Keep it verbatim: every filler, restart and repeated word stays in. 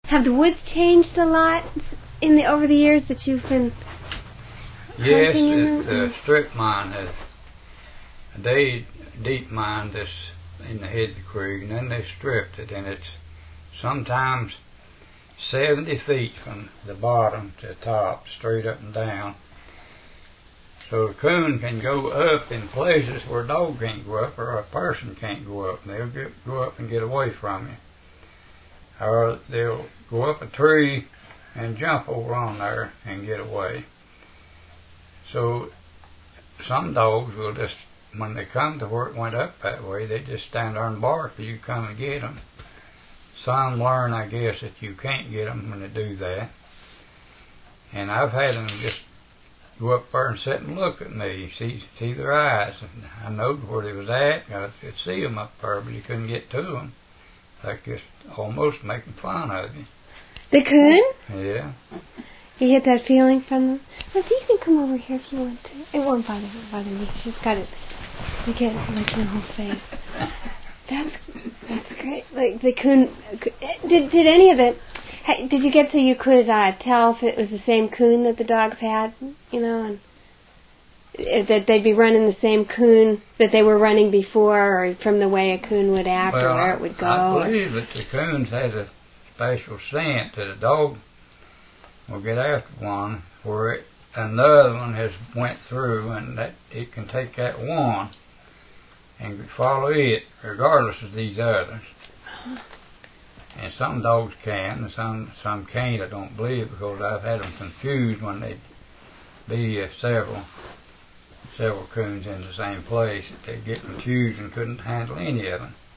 Have the woods changed a lot in the over the years that you've been yes, hunting in it, them? the strip mine has. They deep mined this in the head of the creek, and then they stripped it, and it's sometimes seventy feet from the bottom to the top, straight up and down. So the coon can go up in places where a dog can't go up or a person can't go up, and they'll get, go up and get away from you. Or they'll go up a tree and jump over on there and get away. So some dogs will just, when they come to where it went up that way, they just stand there and bark for you to come and get them. Some learn, I guess, that you can't get them when they do that. And I've had them just go up there and sit and look at me, see see their eyes. And I knowed where they was at. I could see them up there, but you couldn't get to them. Like just almost making fun of you. The coon? Yeah. You get that feeling from them? Well, you can come over here if you want to. It won't bother, bother me. She's got it. You get it like in the whole face. That's that's great. Like the coon. Did did any of the? Did you get so you could uh, tell if it was the same coon that the dogs had? You know, and that they'd be running the same coon that they were running before, or from the way a coon would act, well, or where it would go. I believe that the coons has a special scent that a dog will get after one, where it, another one has went through, and that it can take that one and follow it regardless of these others. And some dogs can, and some some can't. I don't believe, because I've had them confused when they'd be uh, several several coons in the same place, that they'd get confused and couldn't handle any of them.